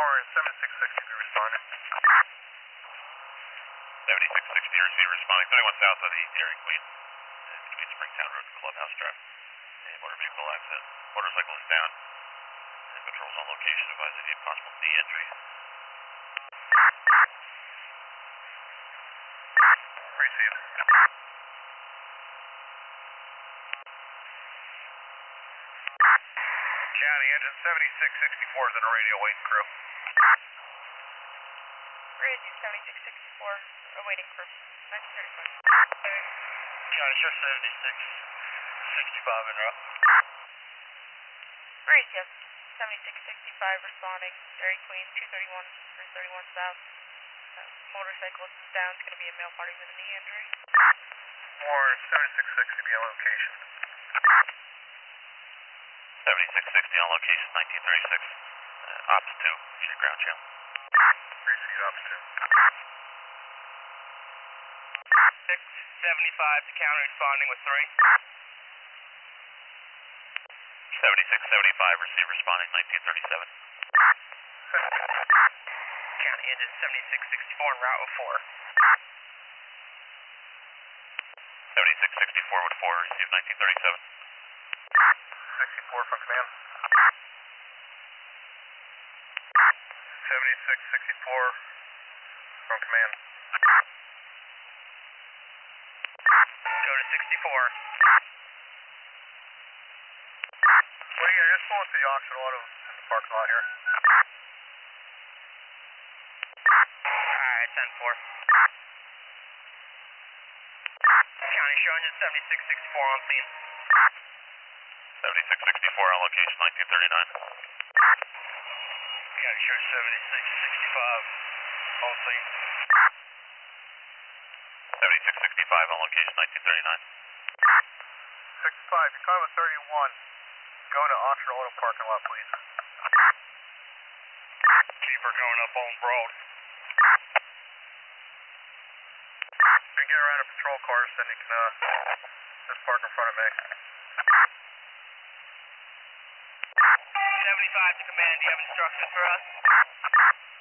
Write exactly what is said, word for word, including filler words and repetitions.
Morris, seventy-six sixty, responding. seventy-six sixty, receive responding. thirty-one south of the Dairy Queen, uh, between Springtown Road and Clubhouse Drive. Uh, motor vehicle accident. Motorcycle is down. Uh, patrols on location. Advise any possible knee injury. Received. County, engine seventy-six sixty-four is in a radio waiting crew. Radio seventy-six sixty-four, awaiting crew. nineteen thirty-five. County, Sheriff seventy-six sixty-five in route. Radio seventy-six sixty-five responding. Dairy Queen, two thirty-one for thirty-one south. Uh, motorcyclist is down. It's going to be a male party with a knee injury. Morris, seventy-six sixty, be on location. seventy-six sixty on location, nineteen thirty-six. Uh, Ops two, your ground channel. Receive Ops two. six seventy-five to counter responding with three. seventy-six seventy-five, receive responding, nineteen thirty-seven. County engine seventy-six sixty-four en route with four. seventy-six sixty-four with four, receive nineteen thirty-seven. sixty-four from command. seventy-six sixty-four from command. Go to sixty-four. Wait, yeah, just pull up the auction auto in the parking lot here. Alright, ten four. County show engine seventy-six sixty-four on scene. seventy-six sixty-four on location, nineteen thirty-nine. County show seventy-six sixty-five on scene. seventy-six sixty-five on location, nineteen thirty-nine. sixty-five, you're coming with thirty-one. Go to auction auto parking lot, please. Keeper going up on Broad. You can get around a patrol car, then you can uh, just park in front of me. seventy-five to command, do you have instructions for us?